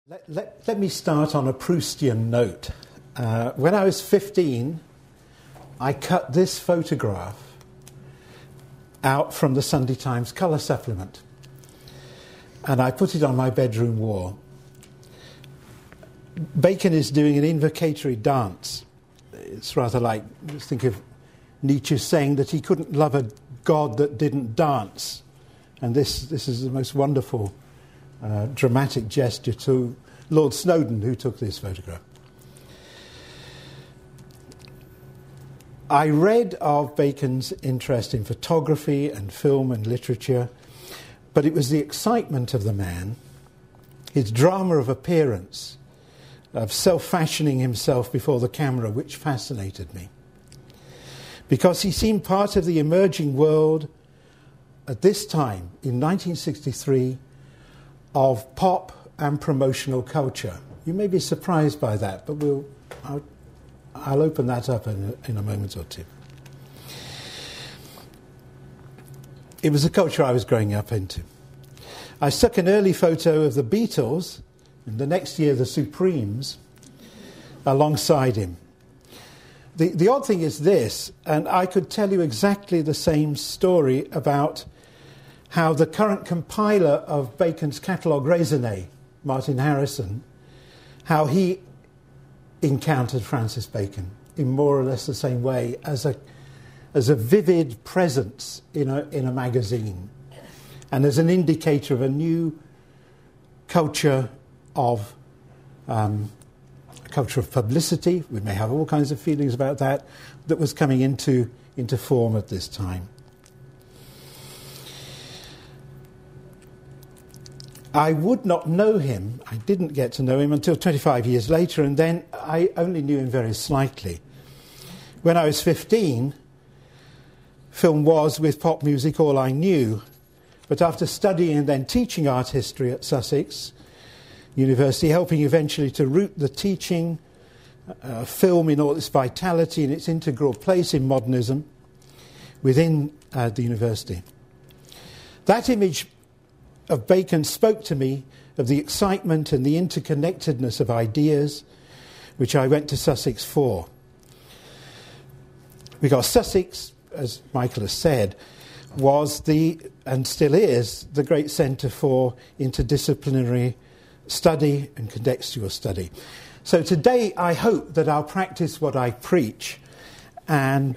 Let me start on a Proustian note. When I was 15, I cut this photograph out from the Sunday Times colour supplement, and I put it on my bedroom wall. Bacon is doing an invocatory dance. It's rather like, just think of Nietzsche saying that he couldn't love a God that didn't dance. And this is the most wonderful dramatic gesture to Lord Snowdon, who took this photograph. I read of Bacon's interest in photography and film and literature, but it was the excitement of the man, his drama of appearance, of self-fashioning himself before the camera, which fascinated me. Because he seemed part of the emerging world at this time, in 1963, of pop and promotional culture. You may be surprised by that, but I'll open that up in a moment or two. It was a culture I was growing up into. I stuck an early photo of the Beatles, and the next year the Supremes, alongside him. The odd thing is this, and I could tell you exactly the same story about how the current compiler of Bacon's catalogue, Raisonné, Martin Harrison, how he encountered Francis Bacon in more or less the same way, as a vivid presence in a magazine, and as an indicator of a new culture of publicity. We may have all kinds of feelings about that was coming into form at this time. I would not know him. I didn't get to know him until 25 years later, and then I only knew him very slightly. When I was 15, film was, with pop music, all I knew. But after studying and then teaching art history at Sussex University, helping eventually to root the teaching film in all its vitality and its integral place in modernism within the university, that image of Bacon spoke to me of the excitement and the interconnectedness of ideas, which I went to Sussex for. Because Sussex, as Michael has said, was and still is, the great centre for interdisciplinary study and contextual study. So today I hope that I'll practice what I preach and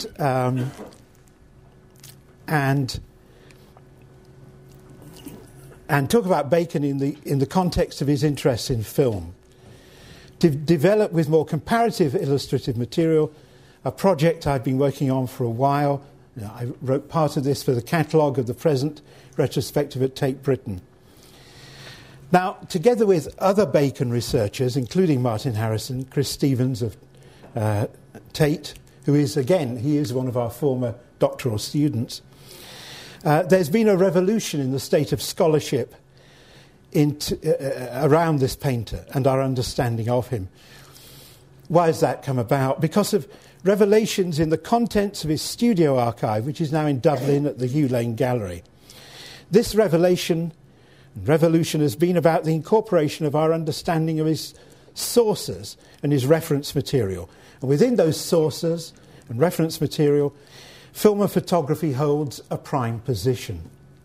talk about Bacon in the context of his interest in film. Develop with more comparative illustrative material, a project I've been working on for a while. I wrote part of this for the catalogue of the present retrospective at Tate Britain. Now, together with other Bacon researchers, including Martin Harrison, Chris Stevens of Tate, who is, again, he is one of our former doctoral students, there's been a revolution in the state of scholarship around this painter and our understanding of him. Why has that come about? Because of revelations in the contents of his studio archive, which is now in Dublin at the Hugh Lane Gallery. This revolution has been about the incorporation of our understanding of his sources and his reference material. And within those sources and reference material, film and photography holds a prime position.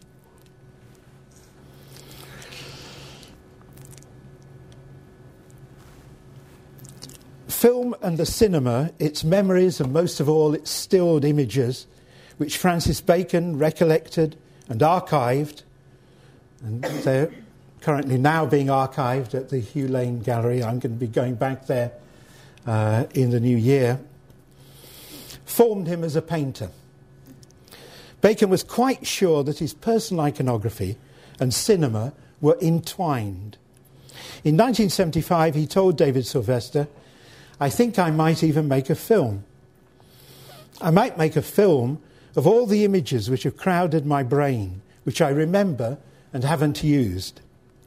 Film and the cinema, its memories and most of all its stilled images, which Francis Bacon recollected and archived, and they're currently now being archived at the Hugh Lane Gallery. I'm going to be going back there in the new year, formed him as a painter. Bacon was quite sure that his personal iconography and cinema were entwined. In 1975, he told David Sylvester, "I think I might even make a film. I might make a film of all the images which have crowded my brain, which I remember and haven't used."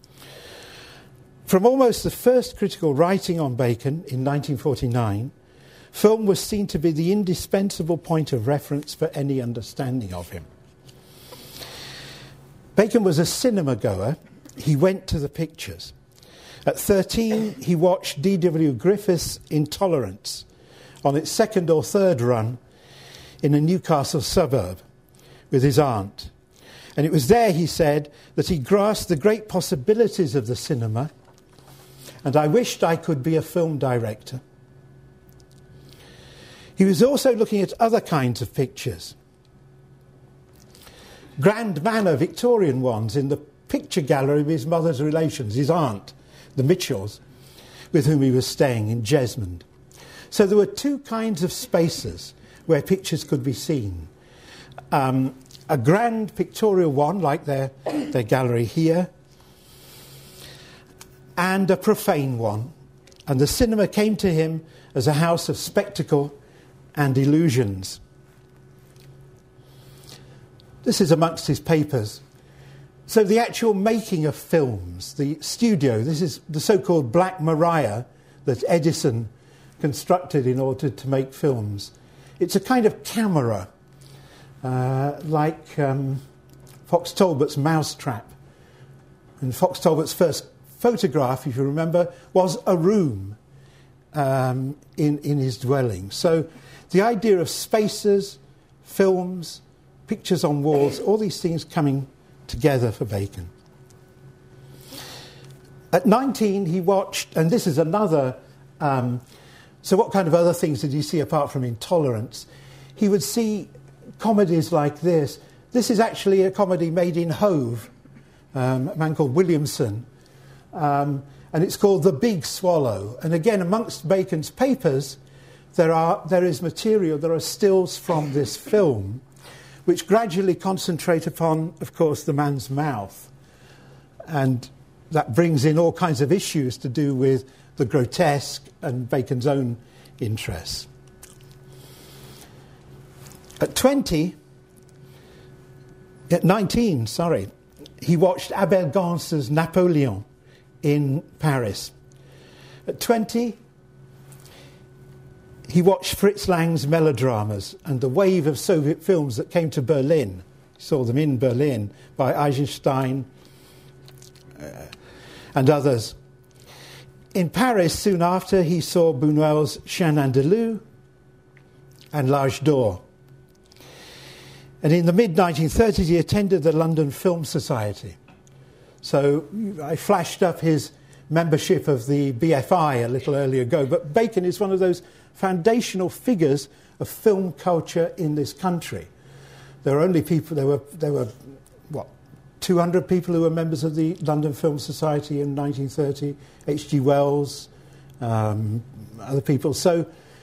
From almost the first critical writing on Bacon in 1949, film was seen to be the indispensable point of reference for any understanding of him. Bacon was a cinema goer. He went to the pictures. At 13, he watched D.W. Griffith's Intolerance on its second or third run in a Newcastle suburb with his aunt. And it was there, he said, that he grasped the great possibilities of the cinema, and I wished I could be a film director. He was also looking at other kinds of pictures. Grand manner Victorian ones in the picture gallery of his mother's relations, his aunt, the Mitchells, with whom he was staying in Jesmond. So there were two kinds of spaces where pictures could be seen. A grand pictorial one, like their gallery here, and a profane one. And the cinema came to him as a house of spectacle and illusions. This is amongst his papers. So the actual making of films, the studio, this is the so-called Black Maria that Edison constructed in order to make films. It's a kind of camera, like Fox Talbot's Mousetrap. And Fox Talbot's first photograph, if you remember, was a room in his dwelling. So the idea of spaces, films, pictures on walls, all these things coming together for Bacon. At 19, he watched, and this is another... so what kind of other things did he see apart from Intolerance? He would see comedies like this. This is actually a comedy made in Hove, a man called Williamson, and it's called The Big Swallow. And again, amongst Bacon's papers, there is material, there are stills from this film, which gradually concentrate upon, of course, the man's mouth. And that brings in all kinds of issues to do with the grotesque and Bacon's own interests. At 19, he watched Abel Gance's Napoleon in Paris. At 20, he watched Fritz Lang's melodramas and the wave of Soviet films that came to Berlin. He saw them in Berlin by Eisenstein and others. In Paris, soon after, he saw Buñuel's Chien Andalou and L'Âge d'Or. And in the mid-1930s, he attended the London Film Society. So I flashed up his membership of the BFI a little earlier ago, but Bacon is one of those foundational figures of film culture in this country. There were only people, there were 200 people who were members of the London Film Society in 1930, H.G. Wells, other people. So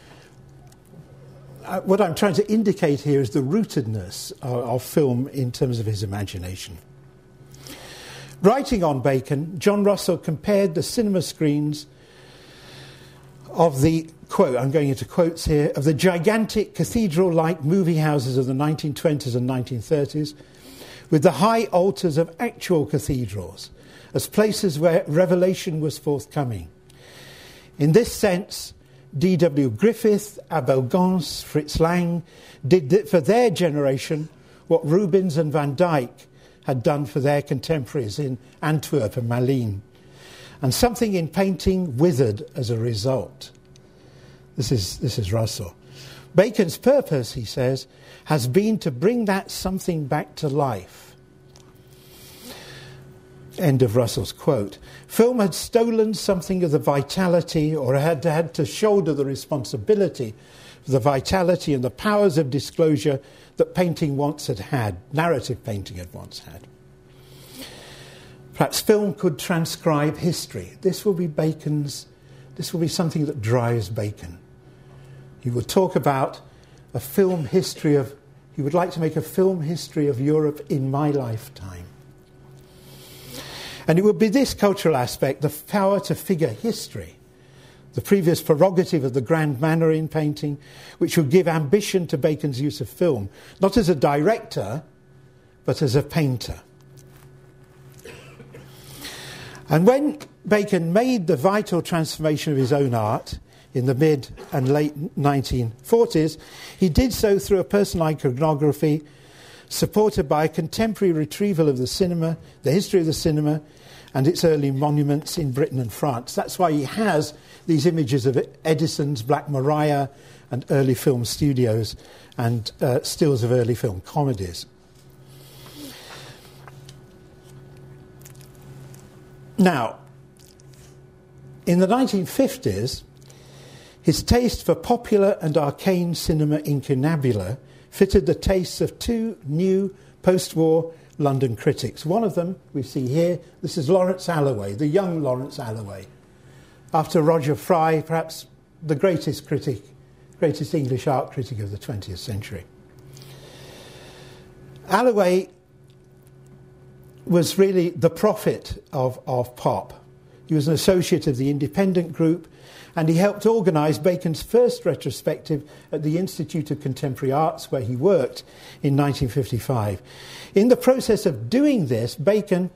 what I'm trying to indicate here is the rootedness of film in terms of his imagination. Writing on Bacon, John Russell compared the cinema screens of the, quote, I'm going into quotes here, of the gigantic cathedral-like movie houses of the 1920s and 1930s with the high altars of actual cathedrals as places where revelation was forthcoming. In this sense, D.W. Griffith, Abel Gance, Fritz Lang did for their generation what Rubens and Van Dyck had done for their contemporaries in Antwerp and Malines. And something in painting withered as a result. This is Russell. Bacon's purpose, he says, has been to bring that something back to life. End of Russell's quote. Film had stolen something of the vitality, or had to shoulder the responsibility for the vitality and the powers of disclosure that painting once had, narrative painting had once had. Perhaps film could transcribe history. This will be something that drives Bacon. He would talk about a film history of, he would like to make a film history of Europe in my lifetime. And it would be this cultural aspect, the power to figure history, the previous prerogative of the grand manner in painting, which would give ambition to Bacon's use of film, not as a director, but as a painter. And when Bacon made the vital transformation of his own art in the mid and late 1940s, he did so through a personal iconography supported by a contemporary retrieval of the cinema, the history of the cinema, and its early monuments in Britain and France. That's why he has these images of Edison's Black Maria and early film studios and stills of early film comedies. Now, in the 1950s, his taste for popular and arcane cinema incunabula fitted the tastes of two new post-war London critics. One of them we see here. This is Lawrence Alloway, the young Lawrence Alloway. After Roger Fry, perhaps the greatest English art critic of the 20th century. Alloway was really the prophet of pop. He was an associate of the Independent Group, and he helped organise Bacon's first retrospective at the Institute of Contemporary Arts, where he worked in 1955. In the process of doing this, Bacon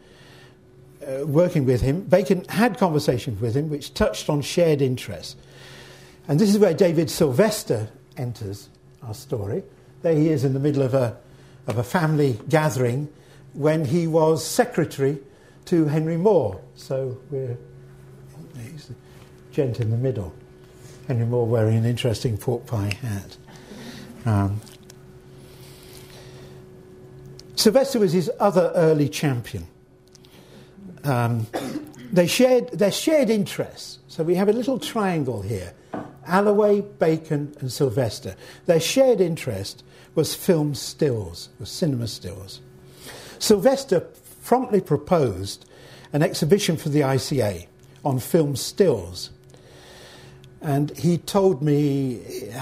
had conversations with him which touched on shared interests. And this is where David Sylvester enters our story. There he is in the middle of a family gathering when he was secretary to Henry Moore. So he's the gent in the middle. Henry Moore wearing an interesting pork pie hat. Sylvester was his other early champion. Their shared interests. So we have a little triangle here. Alloway, Bacon and Sylvester. Their shared interest was film stills, was cinema stills. Sylvester promptly proposed an exhibition for the ICA on film stills. And he told me,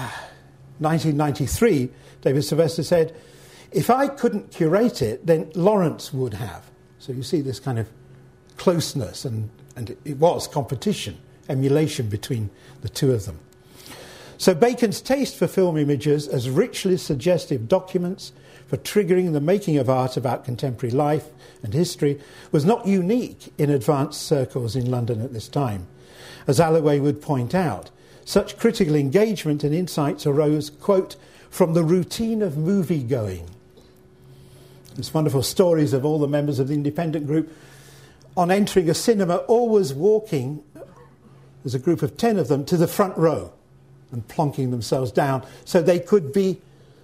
1993, David Sylvester said, if I couldn't curate it, then Lawrence would have. So you see this kind of closeness, and it was competition, emulation between the two of them. So Bacon's taste for film images as richly suggestive documents for triggering the making of art about contemporary life and history was not unique in advanced circles in London at this time. As Alloway would point out, such critical engagement and insights arose, quote, from the routine of movie-going. There's wonderful stories of all the members of the Independent Group on entering a cinema, always walking, there's a group of 10 of them, to the front row and plonking themselves down so they could be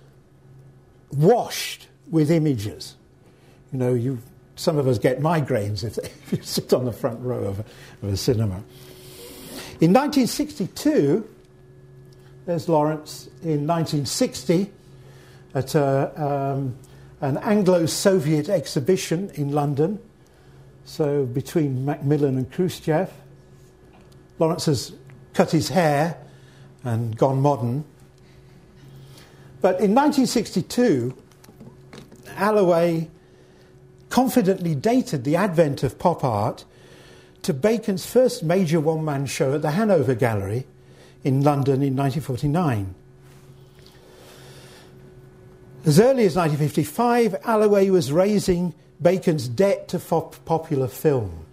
washed with images. You know, some of us get migraines if you sit on the front row of a cinema. In 1962, there's Lawrence in 1960 at an Anglo-Soviet exhibition in London, so between Macmillan and Khrushchev. Lawrence has cut his hair and gone modern. But in 1962, Alloway confidently dated the advent of pop art to Bacon's first major one-man show at the Hanover Gallery in London in 1949. As early as 1955, Alloway was raising Bacon's debt to popular film.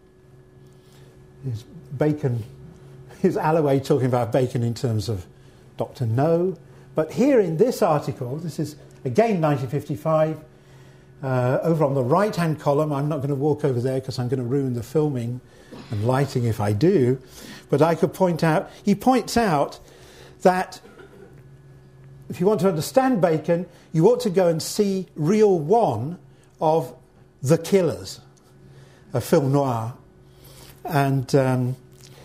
Is Alloway talking about Bacon in terms of Dr. No? But here in this article, this is again 1955, over on the right-hand column, I'm not going to walk over there because I'm going to ruin the filming and lighting if I do, but I could point out, he points out that if you want to understand Bacon, you ought to go and see Reel 1 of The Killers, a film noir. And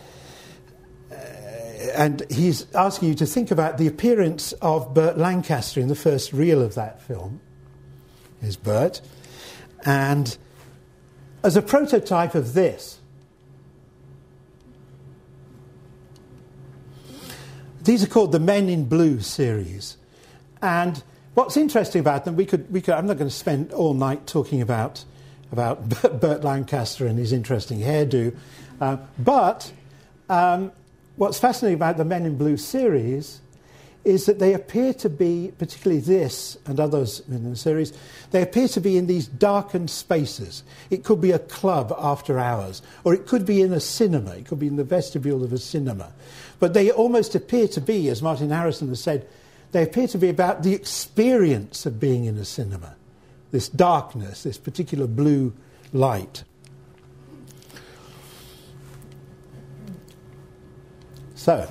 he's asking you to think about the appearance of Burt Lancaster in the first reel of that film. Here's Burt. And as a prototype of this, these are called the Men in Blue series. And what's interesting about them, I'm not going to spend all night talking about Burt Lancaster and his interesting hairdo, but what's fascinating about the Men in Blue series is that they appear to be, particularly this and others in the series, they appear to be in these darkened spaces. It could be a club after hours, or it could be in a cinema, it could be in the vestibule of a cinema. But they almost appear to be, as Martin Harrison has said, they appear to be about the experience of being in a cinema, this darkness, this particular blue light. So,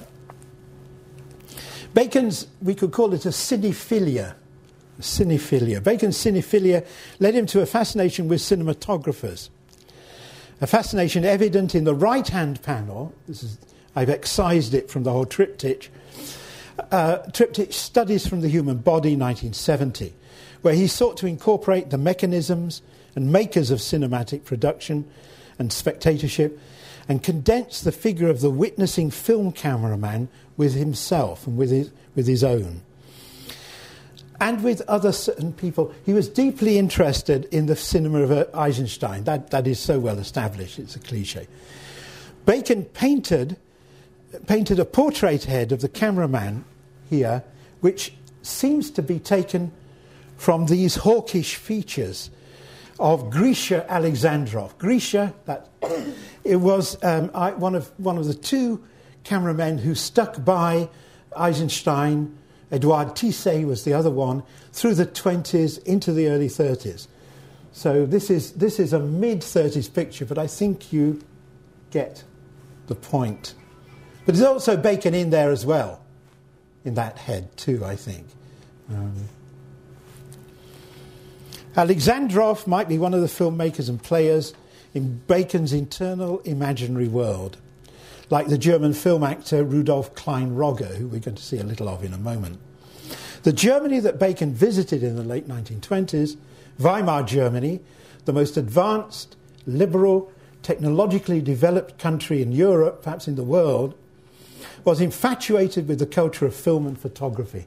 Bacon's, we could call it a cinephilia. Bacon's cinephilia led him to a fascination with cinematographers. A fascination evident in the right-hand panel. I've excised it from the whole triptych. Triptych Studies from the Human Body, 1970, where he sought to incorporate the mechanisms and makers of cinematic production and spectatorship and condense the figure of the witnessing film cameraman with himself and with his own. And with other certain people. He was deeply interested in the cinema of Eisenstein. That is so well established, it's a cliche. Bacon painted a portrait head of the cameraman here, which seems to be taken from these hawkish features of Grisha Alexandrov. Grisha, it was one of the two cameramen who stuck by Eisenstein. Edouard Tissé was the other one, through the 20s into the early 30s. So this is a mid-30s picture, but I think you get the point. But there's also Bacon in there as well, in that head too, I think. Alexandrov might be one of the filmmakers and players in Bacon's internal imaginary world, like the German film actor Rudolf Klein-Rogge, who we're going to see a little of in a moment. The Germany that Bacon visited in the late 1920s, Weimar Germany, the most advanced, liberal, technologically developed country in Europe, perhaps in the world, was infatuated with the culture of film and photography.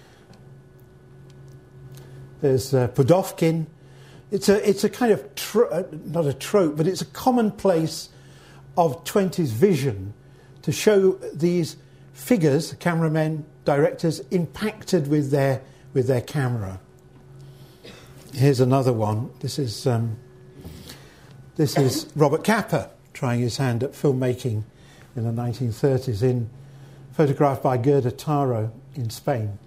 There's Pudovkin. It's a kind of, not a trope, but it's a commonplace of 20s vision to show these figures, cameramen, directors, impacted with their camera. Here's another one. This is Robert Capa trying his hand at filmmaking in the 1930s, photographed by Gerda Taro in Spain.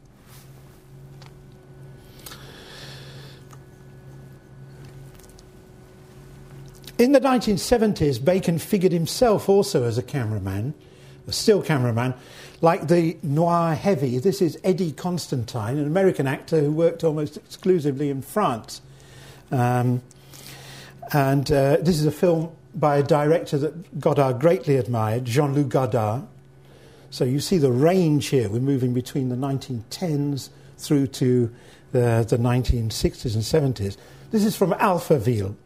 In the 1970s, Bacon figured himself also as a cameraman, a still cameraman, like the noir heavy. This is Eddie Constantine, an American actor who worked almost exclusively in France. This is a film by a director that Godard greatly admired, Jean-Luc Godard. So you see the range here. We're moving between the 1910s through to the 1960s and 70s. This is from Alphaville.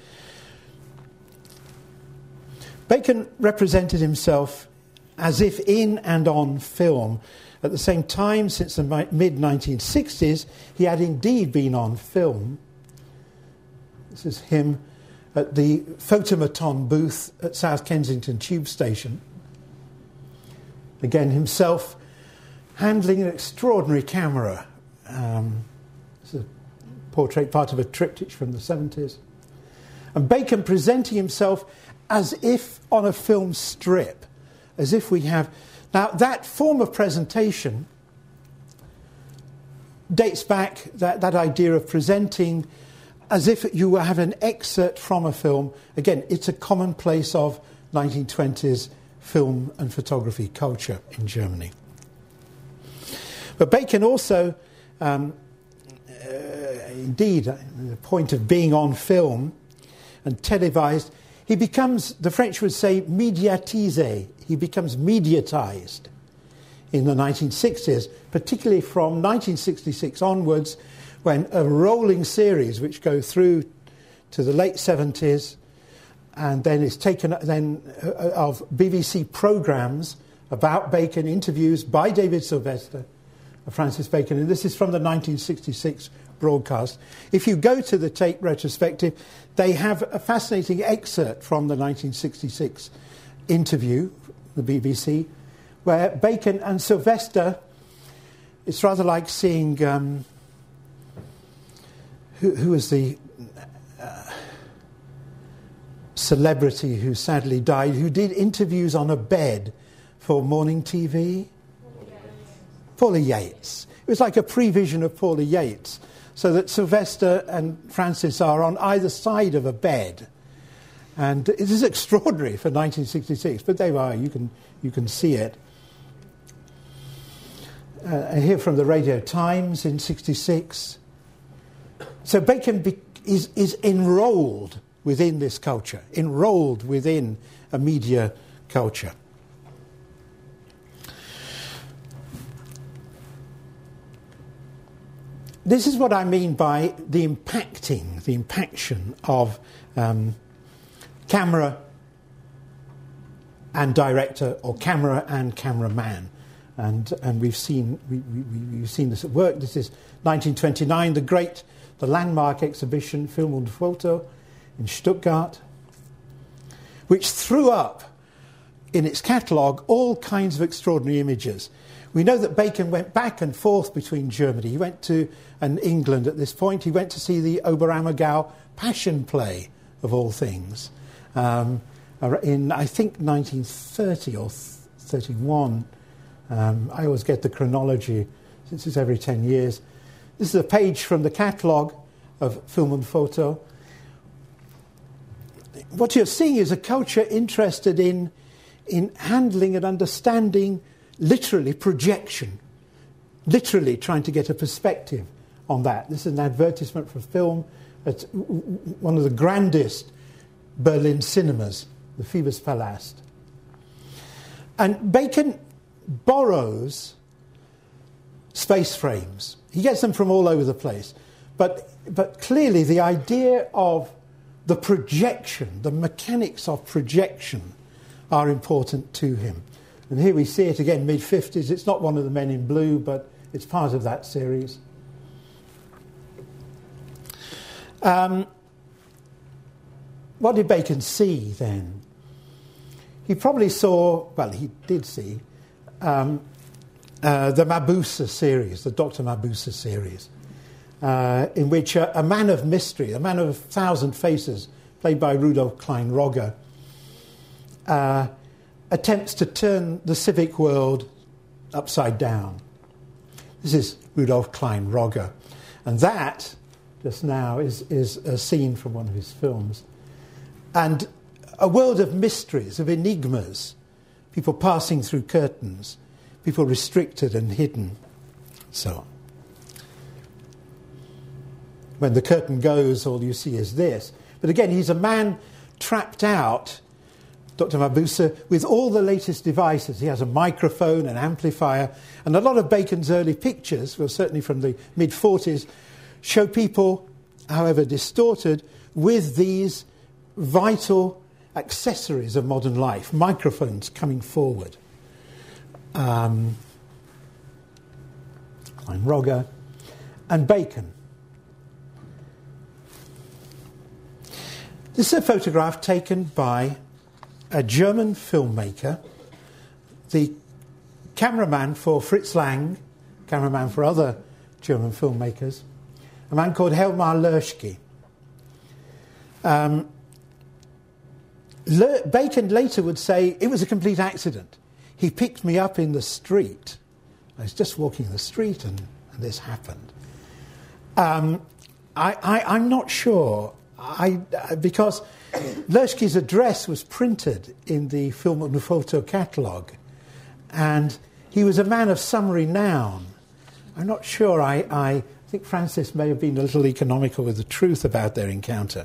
Bacon represented himself as if in and on film. At the same time, since the mid-1960s, he had indeed been on film. This is him at the Photomaton booth at South Kensington Tube Station. Again, himself handling an extraordinary camera. It's a portrait, part of a triptych from the 70s. And Bacon presenting himself as if on a film strip, as if we have... Now, that form of presentation dates back, that idea of presenting as if you have an excerpt from a film. Again, it's a commonplace of 1920s film and photography culture in Germany. But Bacon also, indeed, the point of being on film and televised, he becomes, the French would say, médiatisé. He becomes mediatized in the 1960s, particularly from 1966 onwards, when a rolling series which go through to the late 70s, and then is taken of BBC programmes about Bacon, interviews by David Sylvester of Francis Bacon, and this is from the 1966 broadcast. If you go to the tape retrospective, they have a fascinating excerpt from the 1966 interview, the BBC, where Bacon and Sylvester, it's rather like seeing, who was the celebrity who sadly died, who did interviews on a bed for morning TV? Paula Yates. It was like a prevision of Paula Yates, so that Sylvester and Francis are on either side of a bed, And it is extraordinary for 1966, but there you can see it. Here from the Radio Times in 66. So Bacon is enrolled within this culture, enrolled within a media culture. This is what I mean by the impaction of camera and director, or camera and cameraman. And we've seen this at work. This is 1929, the landmark exhibition Film und Foto in Stuttgart, which threw up in its catalogue all kinds of extraordinary images. We know that Bacon went back and forth between Germany. He went to England at this point. He went to see the Oberammergau Passion Play, of all things, in, I think, 1930 or 31. I always get the chronology, since it's every 10 years. This is a page from the catalogue of Film und Foto. What you're seeing is a culture interested in handling and understanding, literally, projection, literally trying to get a perspective on that. This is an advertisement for film at one of the grandest Berlin cinemas, the Phoebus-Palast. And Bacon borrows space frames. He gets them from all over the place. But clearly the idea of the projection, the mechanics of projection, are important to him. And here we see it again, mid-50s. It's not one of the Men in Blue, but it's part of that series. What did Bacon see then? He probably saw, well, he did see the Mabuse series, the Dr. Mabuse series, in which a man of mystery, a man of 1,000 faces, played by Rudolf Klein-Rogge, attempts to turn the civic world upside down. This is Rudolf Klein-Rogge. And that, just now, is a scene from one of his films. And a world of mysteries, of enigmas, people passing through curtains, people restricted and hidden, so on. When the curtain goes, all you see is this. But again, he's a man trapped out, Dr. Mabuse, with all the latest devices. He has a microphone, an amplifier, and a lot of Bacon's early pictures, well, certainly from the mid-40s, show people, however distorted, with these vital accessories of modern life, microphones coming forward. Klein-Rogge and Bacon. This is a photograph taken by a German filmmaker, the cameraman for Fritz Lang, cameraman for other German filmmakers, a man called Helmar Loeschke. Bacon later would say, it was a complete accident. He picked me up in the street. I was just walking the street and this happened. I'm not sure, because Loeschke's address was printed in the Film und Foto catalogue, and he was a man of some renown. I'm not sure. I think Francis may have been a little economical with the truth about their encounter.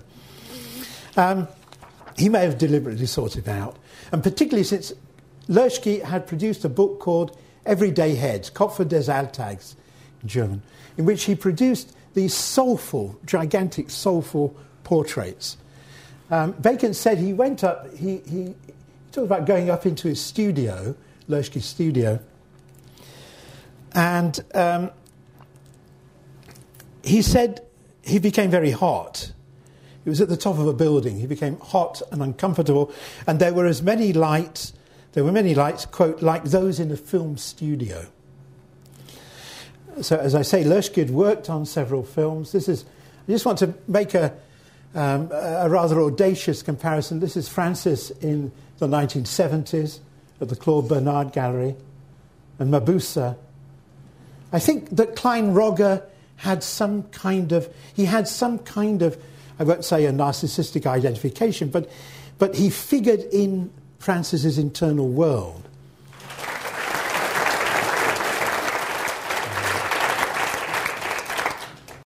He may have deliberately sought it out, and particularly since Loeschke had produced a book called Everyday Heads, Köpfe des Alltags in German, in which he produced these soulful, gigantic, soulful portraits. Bacon said he went up, he talked about going up into his studio, Loeschke's studio, and he said he became very hot. He was at the top of a building. He became hot and uncomfortable, and there were many lights, quote, like those in a film studio. So, as I say, Loeschke had worked on several films. I just want to make a rather audacious comparison. This is Francis in the 1970s at the Claude Bernard Gallery, and Mabuse. I think that Klein-Rogge had some kind of I won't say a narcissistic identification, but he figured in Francis's internal world.